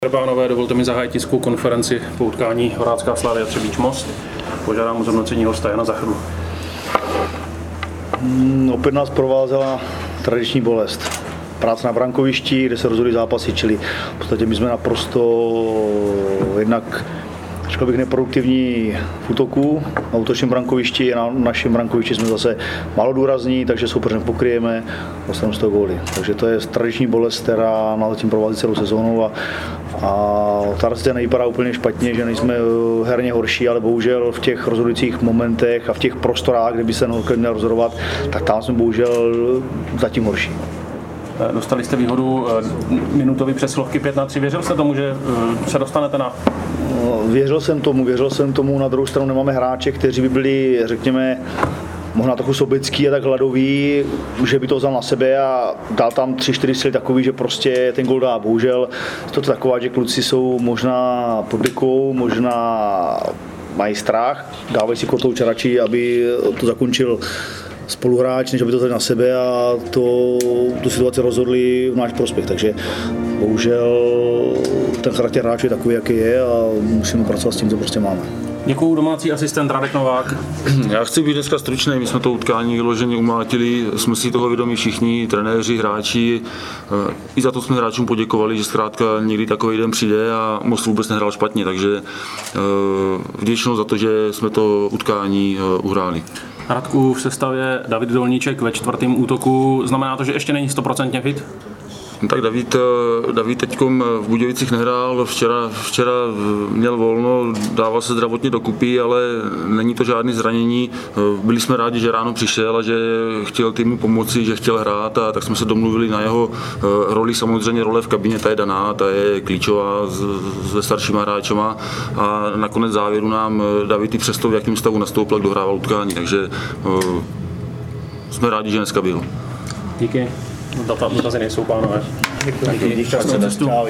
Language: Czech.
Pánové, dovolte mi zahájit tiskovou konferenci po utkání Horácká Slavia Třebíč Most. Požádám o zhodnocení hosta Jana Zachrlu. Opět nás provázela tradiční bolest. Práce na brankovišti, kde se rozhodují zápasy, čili v podstatě my jsme naprosto jednak, řekl bych, neproduktivní v útoku. Na útočním brankovišti a na našem brankovišti jsme zase málo důrazní, takže soupeře nepokryjeme, dostaneme z toho góly. Takže to je tradiční bolest, která nás zatím provází celou sezónu a ta sice nevypadá úplně špatně, že nejsme herně horší, ale bohužel v těch rozhodujících momentech a v těch prostorách, kde by se měl rozhodovat, tak tam jsme bohužel zatím horší. Dostali jste výhodu minutové přesilovky 5-3. Věřil jste tomu, že se dostanete na... Věřil jsem tomu, na druhou stranu nemáme hráče, kteří by byli, řekněme, možná trochu sobecký a tak hladoví, že by to vzal na sebe a dal tam 3-4 síly takový, že prostě ten gól dá. Bohužel je to taková, že kluci jsou možná pod dekou, možná mají strach, dávají si kotouč radši, aby to zakončil spoluhráč, než aby to dali na sebe a tu situaci rozhodli v náš prospěch. Takže bohužel ten charakter hráčů je takový, jaký je a musíme pracovat s tím, co prostě máme. Děkuju, domácí asistent Radek Novák. Já chci být dneska stručný, my jsme to utkání vyloženě umlátili, jsme si toho vědomí všichni, trenéři, hráči. I za to jsme hráčům poděkovali, že zkrátka někdy takový den přijde a Most vůbec nehrál špatně, takže vděčnost za to, že jsme to utkání uhráli. Radku, v sestavě David Dolníček ve čtvrtém útoku, znamená to, že ještě není 100% fit? Tak David teďkom v Budějovicích nehrál, včera měl volno, dával se zdravotně dokupy, ale není to žádné zranění. Byli jsme rádi, že ráno přišel a že chtěl týmu pomoci, že chtěl hrát a tak jsme se domluvili na jeho roli. Samozřejmě role v kabině, ta je daná, ta je klíčová se staršíma hráčema a nakonec závěru nám David i přesto, v jakém stavu nastoupil, jak dohrával utkání, takže jsme rádi, že dneska byl. Díky. Dotazy nejsou, pánové. Děkuji.